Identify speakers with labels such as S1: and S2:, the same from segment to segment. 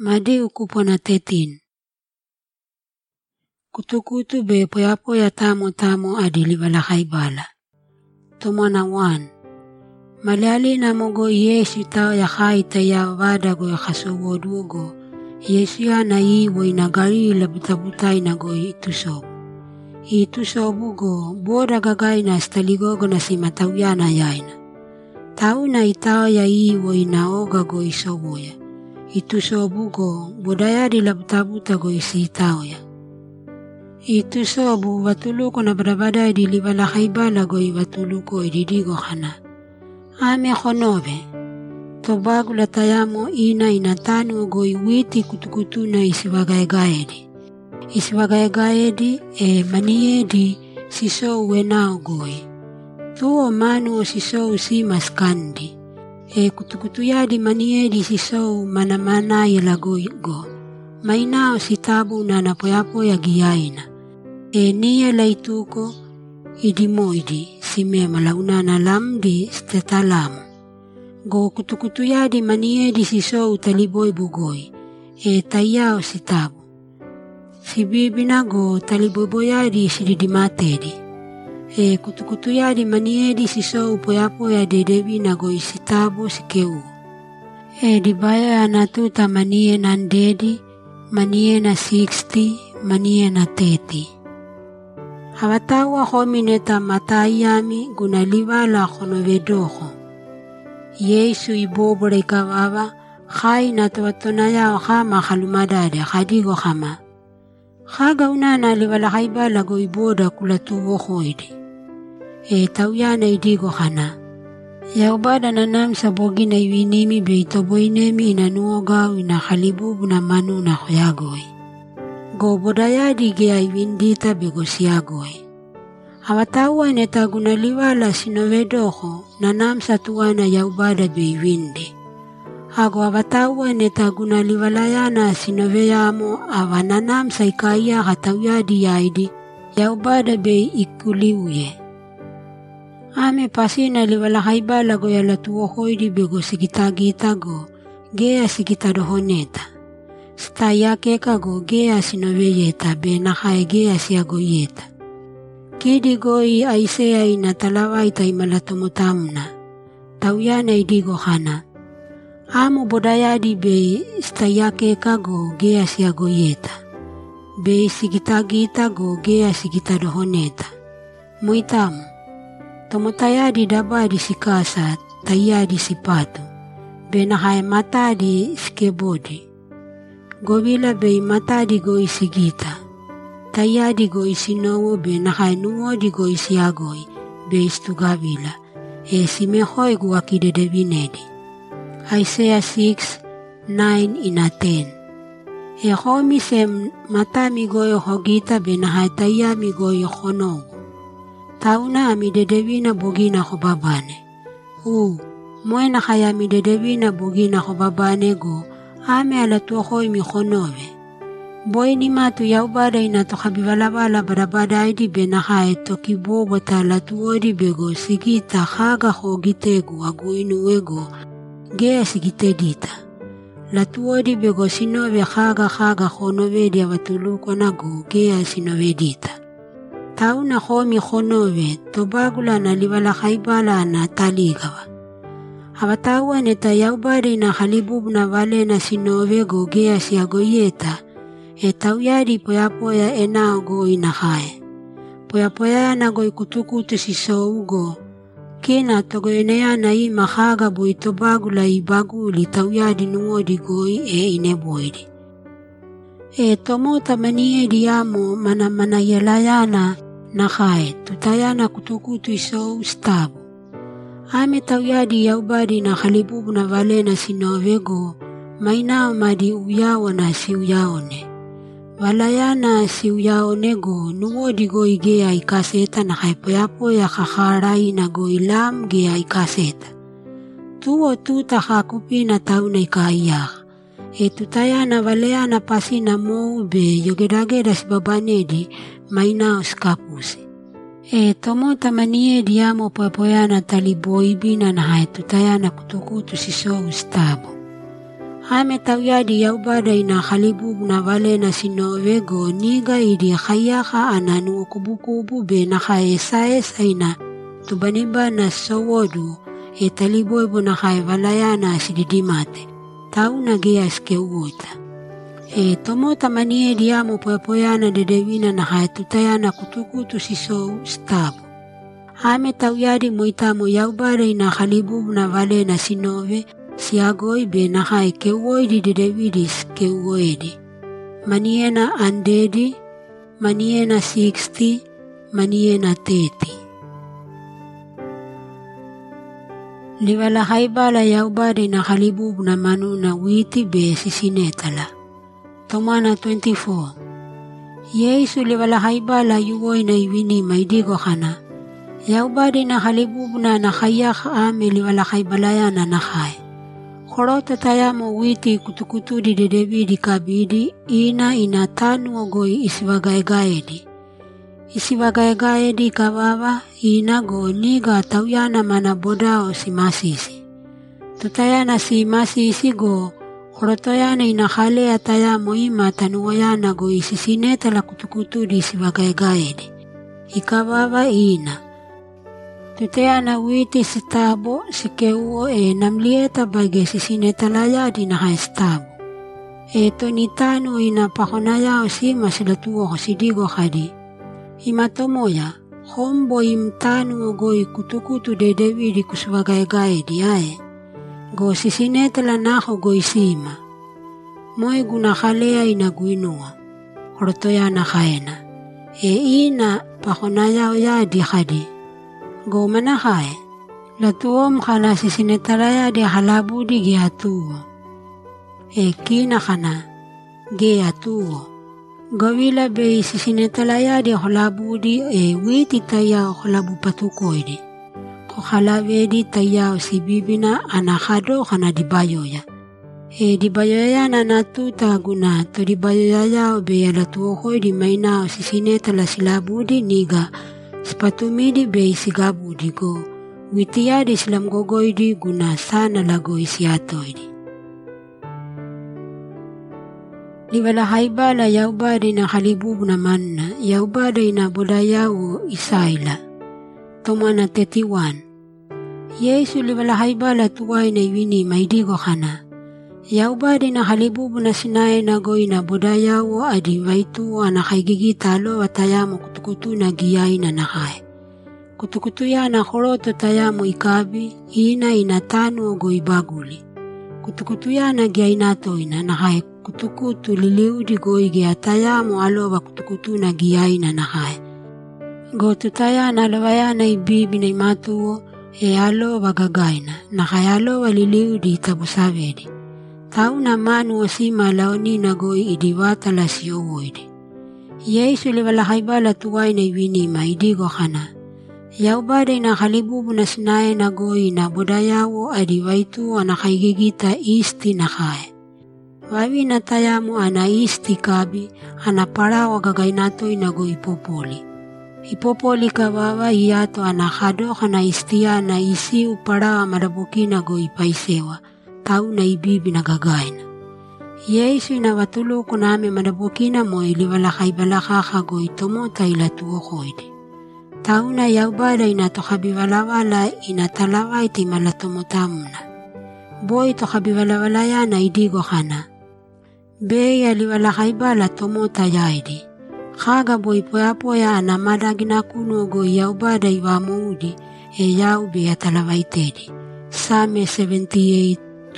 S1: Madi ukupo na 13. Kutukutu be poya tamo adili balakaibala. Tomana 1. Maliali na mogo Yesu tao ya haita ya wada go ya kasowo dugo. Yesu ya na iwo inagari labutabuta inago itusobu. Itusobu go boda gagai na staligogo na simatawiyana yaina. Tau na itao ya iwo inaoga go isowoya. Itusobu go bodayadi labutabuta go isi itao ya. Itusobu watuluko na barabada idili balakaibala go iwatuluko ididigo hana. Ame khonobe. Tobagu la tayamo inatanu go iwiti kutukutu na isiwagaegaedi. Isiwagaegaedi maniedi siso wenao goi. Tuo manu siso si maskandi. Kutukutu yadi maniedi siso manamana yelagoi go. Mainao sitabu na napoyapo ya giyaina. Niye laituko idimoidi simema launa na lamdi stetalamu. Go kutukutu yadi maniedi siso utaliboi bugoi. Tayao sitabu. Sibibina go taliboi yadi siridimatedi. Kutukutu yadi maniedi siso upoyapo ya dedebi na go isitabu sikeu. Dibaya anatuta manie nandedi, manie na 60, manie na 30. Hawatawa homineta matayami gunaliwala khonovedoho. Yesu ibobore ikawaba, khai na tuwatonaya khama khalumadade, khadigo khama. Khaga unana liwala haibala go iboda kulatuwo khoidi. Tawyana idigo khana. Yaubada na namsa bogi na iwinimi be itoboinemi inanuogaw inakhalibubu na manu na khuyagoi. Go bodayadi gea iwindita bego siyagoi. Hawatawa neta gunaliwala sinovedoho na namsa tuwana yaubada be iwindi. Hago hawatawa neta gunaliwalayana sinoveyamo awana namsa ikaya hatawyadi yaidi yaubada be ikuliuye. Ame pasina liwala haibala go yalatuo hoidi bego sikitagita go gea sikitadohoneta. Stayake go gea sinoveyeta be nahae gea siagoyeta. Kidi goi aisea inatalawa imalatomotamna. Tawyana idigo hana. Amo bodayadi be stayake go gea siagoyeta. Be sikitagita go gea sikitadohoneta. Muitamu. Tomotayadi dabadi sikasa, tayadi sipatu. Benahay matadi skebodi. Gobila be matadi go isigita. Tayadi go isinowo benahay nuodi go isiagoi. Be istugabila. Simehoy guwakide debinedi. Isaiah 6:9 ina 10. Homi sem matami goyo hogita benahay tayami goyo honogo. Tauna amidedebina bogina khobabane. Moena khaya amidedebina bogina khobabane go, ame alatuwa khoi mikhonowe. Boini matu yaubada inato khabibalabala barabada aidi benahae toki bobo ta latuodi bego sigita khaga khogitegu aguinuwego gea sigitedita. Latuodi bego sinowe khaga khonowedi awatuluko nago gea sinovedita. Tauna khomi khonowe tobagula na liwala khaibala na taligawa. Hawatawa neta yaubari na khalibubu na wale na sinove go gea siagoyeta. Tawyadi poyapoya enao go inahae. Poyapoya na go ikutukutu siso ugo. Kina togoyenea na ima khaga boi tobagula ibaguli tawyadi nuodi goi ineboidi. Tomota maniedi amo mana yelayana na khae tutayana kutukutu iso ustabu. Ame tawyadi yaubadi na khalibubu na wale na sinovego mainao madi uyawa na si uyaone. Walayana si uyaone go nuodi go igea ikaseta na haipoyapo ya kakharai na go ilam gea ikaseta. Tuo tuta hakupi na tauna ikaiyak. Tutayana waleana pasina mo be yogedageda sibabanedi mainao skapusi. Tomota maniedi amo poyapoyana taliboi bina na hai tutayana kutukutu siso ustabu. Ame tauyadi Yaubada ina khalibubu na vale na sinove go niga idi khayaka ananu kubukubu be naka esa ina tubaniba na sowodu taliboibo naka valayana sididimate. Tau na geas keuota. Tomota manie diamo poyapoyana dedewina na tutayana kutukutu siso stabu. Ame tauyadi moitamo Yaubada ina khalibubu na vale na sinove siagoi be naka keuoidi dedevidis keuoidi. Maniena andedi, maniena 60, maniena 30. Liwala haibala Yaubada ina khalibubu na manu na witi be sisinetala. Tomana 24. Yesu liwala haibala yuwoi na iwini maidigo khana. Yaubada ina khalibubu na nakhayaka ame liwala haibalaya na nakhay. Khorota tayamo witi kutukutudi dedevidi kabidi ina tanu ogoi isivagaegaedi. Isivagaegaedi kababa ina go niga tauyana mana bodao si masisi. Tutayana si masisi go khorotoyana ina khale atayamo ima tanuoyana go isisineta la kutukutudi isivagaegaedi. Ikababa ina. Tutayana witi stabo sikeuo namlieta bage sisinetalaya na haestabo. Tonitano ina pakonaya o sima silatuo ko sidigo khadi. Imatomoya, hombo imtano ogoi kutukutu de devidi kuswagaegae diae. Go sisinetala nako go isima. Moe guna khalea ina guinua. Horotoyana khaena. Ina pakonaya o ya di khadi. Go manahae, latuom khala sisinetalaya de halabudi geatuo. Kina khana, geatuo. Gawila be sisinetalaya de halabudi witi taya halabu patukoidi. Ko halabedi taya sibibina anakhado khana dibayoya. Dibayoya na natuta guna to dibayoya be latuo hoidi maina sisinetala silabudi niga. Spatumidi be sigabudi go, witiyadi silam gogoidi guna sana lago isiatoidi. Liwala haibala Yaubada ina khalibubu na manna, Yaubada ina bodayawo isaila. Tomana 31. Yesu liwala haibala tuwai na iwini maidigo khana. Yaubada ina khalibubu na sinae na go ina bodayawo adi waitu ana khaigigita alo watayamo kutukutu na giyai na nakhay. Kutukutu ya na khoroto tayamo ikabi ina tanu go ibaguli. Kutukutu ya na giyai nato ina nakhay kutukutu liliudi go ige atayamo alo wa kutukutu na giyai na nakhay. Go tutaya na lawaya na ibibi na imatuo alo wa gagaina nakhay alo wa liliudi tabusavedi. Tau na manu osima laoni na goi idiwata la siyowoidi. Yesu liwala haibala tuwai na iwini maidigo khana. Yaubada ina khalibubu na sinae na goi na bodayawo adiwaitu ana khaigigita isti na khae. Wawi na tayamu ana isti kabi ana parawa gagainato ina goi popoli. Ipopoli kababa iato ana khado khana istia na isi uparawa marabukina goi paisewa. Tau na ibibi na gagaina. Yesu ina watulu kuname madabukina mo iliwala kaibalaka kago itomota ilatuo koidi. Tau na Yaubada ina tokabiwalawala ina talawa iti malatomotamuna. Boy tokabiwalawala ya na idigo khana. Be aliwala kaibala tomota yaidi. Kaga boy poya ana madagina kuno go Yaubada iwamuudi yaube ya talawa itedi. Same 78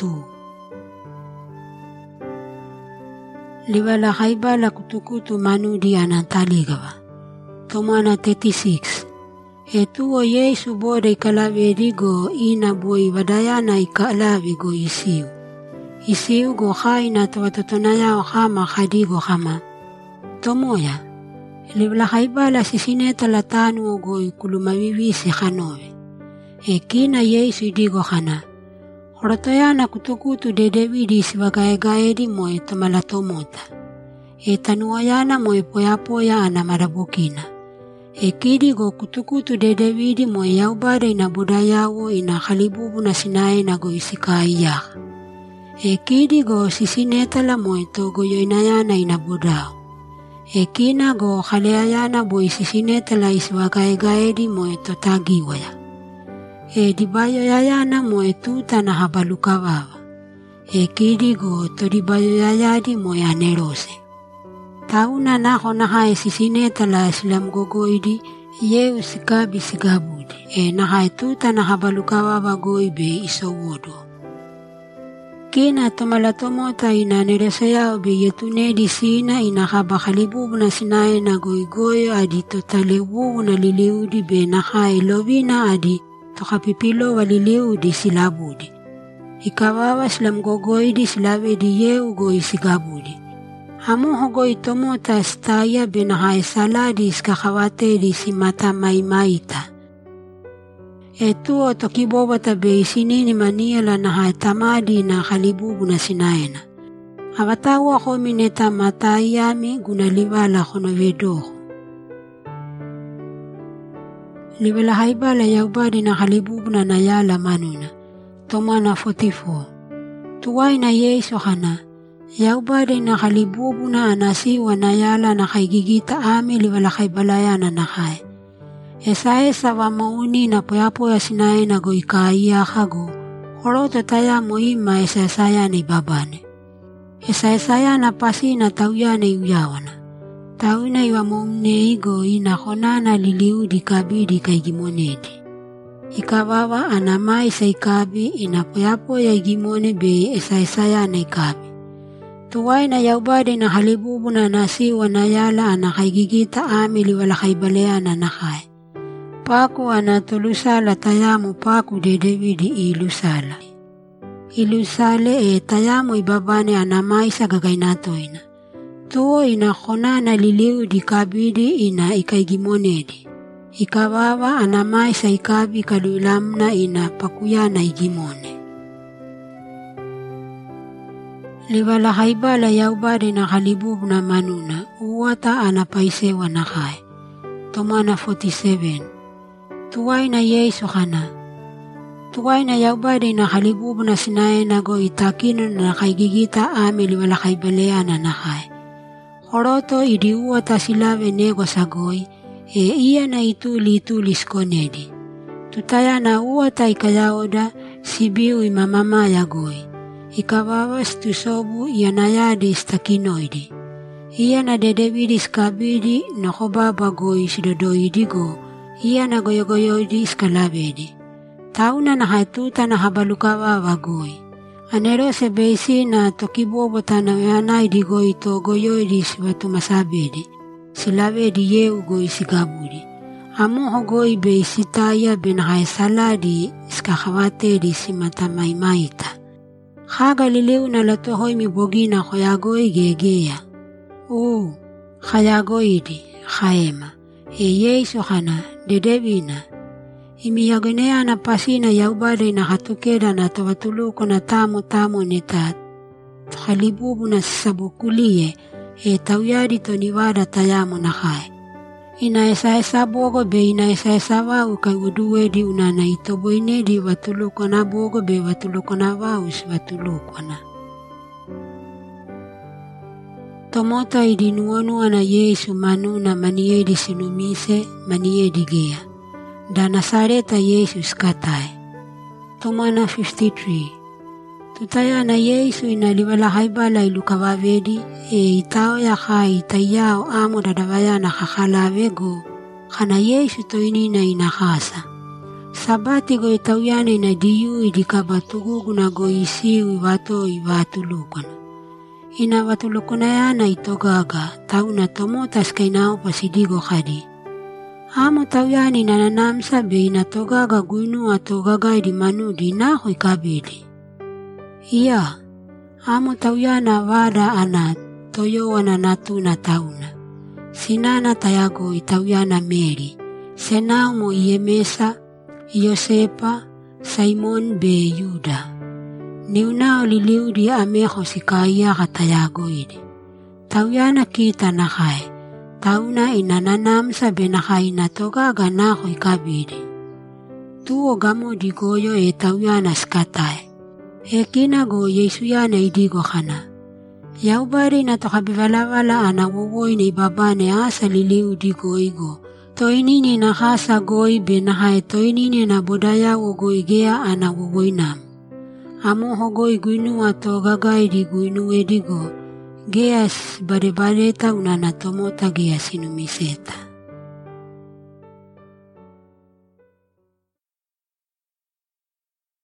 S1: Liwala haibala kutukutu manudi anantaligawa. Tomana 36. Etuo Yesu bode ikalawedigo ina boi wadayana ikalawigo isiu. Isiu go khaina tawatotonaya khama khadigo khama. Tomoya. Liwala haibala sisineta latanu go ikulumawiwisi khanove. Kina Yesu idigo khana. Khorotoyana kutukutu dedevidi isivagaegaedi moe tomalatomota. Tanuayana moe poya ana marabukina. Kidi go kutukutu dedevidi moe Yaubada ina bodayawo ina khalibubu na sinae na go isikaiyak. E kidi go sisinetala mo ito goyoinayana inabodao. E kina go khaleayana boy sisinetala iswagaegaedi mo ito tagiwaya. E dibayoyayana mo etuta na habalukavava. E kidi go to dibayoyayadi mo yanerose. Tauna nako naka e sisinetala silam gogoidi yeu sikabi sigabudi. E naka etuta na habalukavava goibe isowodo. Kina tomalatomo ina neresaya obe yetunedi sina inakabakalibubu na sinae na goigoyo adi totalebubu na liliudi be nakae lovina adi tokapipilo waliliudi silabudi. Ikawawa silam gogoidi silabedi yeu goi sigabudi. Hamu hogoi tomota staya be nakae saladi iskakawatedi simata maimaita. Etuo tokibobata be isinini maniela na haitamadi na khalibubu na sinaena. Avatawa komineta matayami guna livala kono vedoho. Livala haibala yaubadi na khalibubu na nayala manuna. Tomana 44. Tuwai na Yesu hana. Yaubadi na khalibubu na anasiwa nayala na kaigigita ame livala haibalaya na nakai. Esa wa mauni na poyapo ya sinae na goikaiya hago. Horoto taya moima esa ya ni babane. Esa ya na pasi na tauya na uyawana. Tauna iwa maune igo ina honana liliudi kabidi kaigimonedi. Ikawawa anamai sa ikabi ina poyapo ya igimone be esa ya na ikabi. Tuwai na yaubade na halibubu na nasiwa na yala anakaigigita amili wala kaibalea na nakai. Paku anatulusala tayamu paku de Davidi ilusala. Ilusale tayamu ibabane anamai sa gagainatoina. Tuo ina khonana liliu di kabidi ina ikaigimonedi. Ikawawa anamai sa ikabi kaluilamna ina pakuyana igimone. Liwala haibala yaubade na khalibubu na manuna. Uwata anapaisewa na kai. Tomana 47. Tuwai na Yesu hana. Tuwai na yaubadi na khalibubu na sinae na go itakino na kaigigita amili wala kaibalea na nakai. Horoto idiuwa tasilave nego sagoi, iya na ituli skonedi. Tutaya na uwa ta ikayaoda sibiu imamama ya goi. Ikawawas tusobu yanayadi istakinoidi. Iya na dedebidi skabidi na kobaba goi sidodoidi go. Iya na goyogoyoidi iskalabedi. Tauna na hatuta na habalukawa wagoi. Anero se beisi na tokibobota na weanai di goi to goyoidi siwatu masabedi. Silabedi yeu goi sigabudi. Amuho goi beisi taya benahai saladi iskakawatedi simata maimaita. Haga liliu na latohoi mibogina khoyagoi gegeya. Khayagoidi, khaema. Yesu hana, dedebina. Imiyagonea na pasina yaubade na hatukeda na tawatuluko na tamo netat. Khalibubu na sabukulie, tawyadi to niwada tayamu na khai. Ina esa bogo be ina esa wa ukay uduwedi unana itoboine di watuluko na bogo be watuluko na waus watuluko na. Tomota idinuonua na Yesu manuna maniedi sinumise maniedi gea. Da Nasareta Yesu skatai. Tomana 53. Tutaya na Yesu inaliwala haibala ilukawavedi itao ya khai itayao amo dadawaya na kakhalavego kana Yesu toini na inakasa. Sabati go itawyane na diyu idikabatugugu na go isiwi wato iwatulukona. Ina watulukona yana itogaga tauna tomotas kainao pasidigo khadi. Amo tawyani nananamsa be inatogaga guinu atogaga di manudi na ho ikabidi. Iya, amo tawyana wada ana toyo wana natuna tauna. Sinana tayago itawyana Mary, senao mo Iyemesa, Yosepa, Simon be Yuda. Niunao liliudi ameho sikaya katayago idi. Tawyana kita na kai, tauna inananamsa benakai na togaga na ho ikabidi. Tuo gamo digoyo tawyana skatai. Kina go Yesu yana idigo kana. Yaubari na tokabivalawala anawuwoy na ibaba ni asa liliw digo igo. To inini na kasa goy binahay to inini na budaya ugo igea anawuwoy nam. Amo hogoy guinu ato gagay di guinu edigo. Geas bare-bareta unana tomota gea sinumiseta.